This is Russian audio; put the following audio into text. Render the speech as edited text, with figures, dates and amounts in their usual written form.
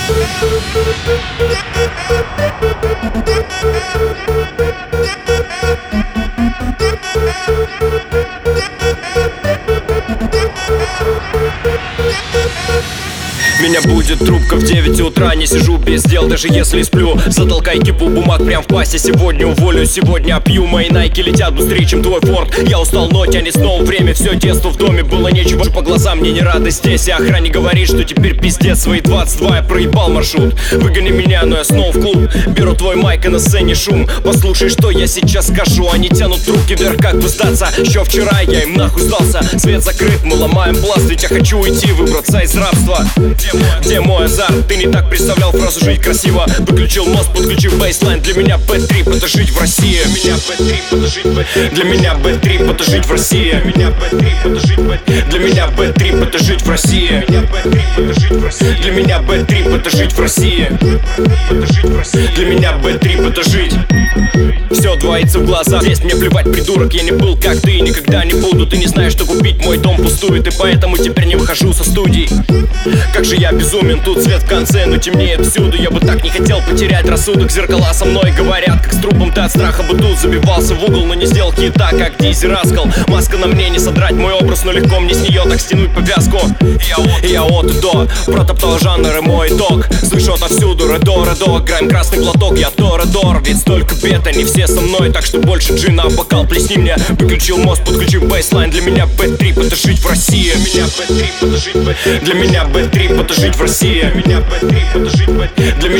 Меня будет трубка в 9 утра, не сижу без дел, даже если сплю. Затолкай кипу бумаг прям в пасти, сегодня уволю, сегодня опью. Мои найки летят быстрее, чем твой форт. Я устал, но тянет снова время, все детство в доме было нечего. По глазам мне не рады здесь, и охране говорит, что теперь пиздец. Свои 22 я проебал маршрут. Выгони меня, но я снова в клуб. Беру твой майк и на сцене шум. Послушай, что я сейчас скажу. Они тянут руки вверх, как бы сдаться. Еще вчера я им нахуй сдался. Свет закрыт, мы ломаем пласт, ведь я хочу уйти, выбраться из рабства. Где мой азарт? Ты не так представлял фразу «жить красиво». Выключил мозг, подключив бейслайн. Для меня бэт-трип — это жить в России. Для меня бэт-трип — это жить в России. Для меня бэт-трип — это жить в России. Для меня бэт-трип — это жить в России. Для меня бэт-трип — это жить. Все двоится в глазах. Здесь мне плевать, придурок, я не был как ты, никогда не буду. Ты не знаешь, что купить, мой дом пустует, и поэтому теперь не выхожу со студий. Как же я безумен, тут свет в конце, но темнеет всюду. Я бы так не хотел потерять рассудок. Зеркала со мной говорят, как с трупом ты от страха бы тут забивался в угол, но не сделал хита, как Дизи Раскал. Маска на мне, не содрать мой образ, но легко мне с нее так стянуть повязку. Я от и до, протоптал жанр и мой итог. Слышу отовсюду редо, граем красный платок, я Торадор. Ведь столько бед, они все со мной, так что больше джина в бокал плесни мне. Выключил мозг, подключив бейслайн. Для меня бэт-трип — это жить в России. Для меня бэт-трип — это жить в России. Для меня